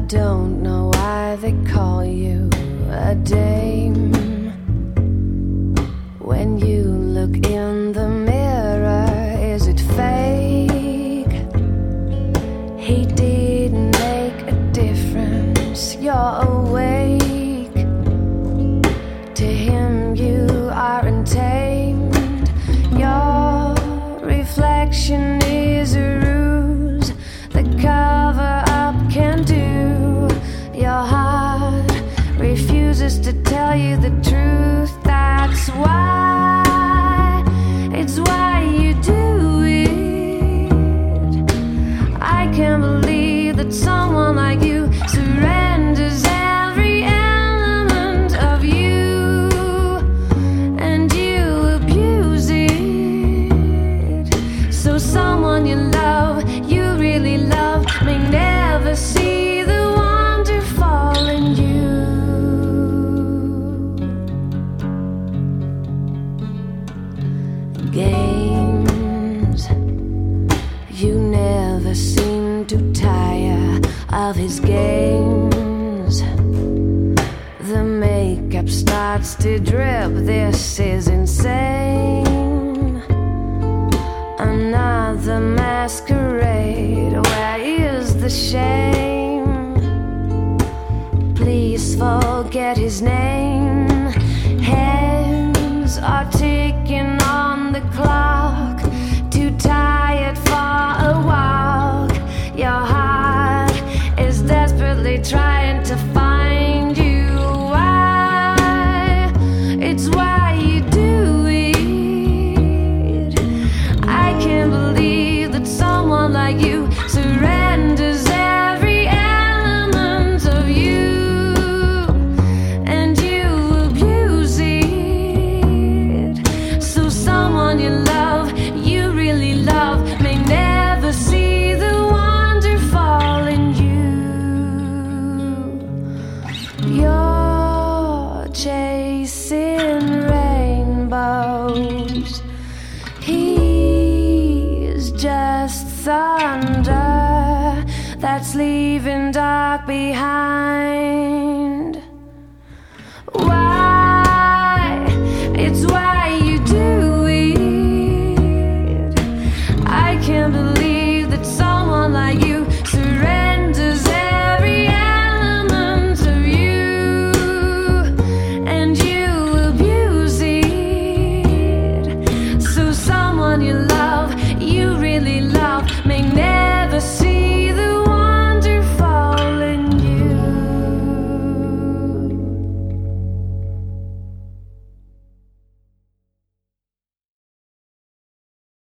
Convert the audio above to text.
don't know why they call you a dame. When you look in the mirror, is it fake? He didn't make a difference. You're awake. To him you are untamed. Your reflection is a ruse. The cover up can do. Your heart refuses to tell you the truth. That's why, it's why you do it. I can't believe that someone like you surrenders every element of you, and you abuse it. So someone you love, you really love, may never see the wonder fall in you. Games, you never seem to tire of his games. The makeup starts to drip, this is insane. Another masquerade, where is the shame? Please forget his name. Hands are ticking on the clock, too tired for a walk. Your heart is desperately trying to find you. Why? It's why you do it. I can't believe that someone like you surrenders every element of you, and you abuse it. So someone you love, you really love, may never see the wonder fall in you. You're chasing rainbows. He's just thunder that's leaving dark behind.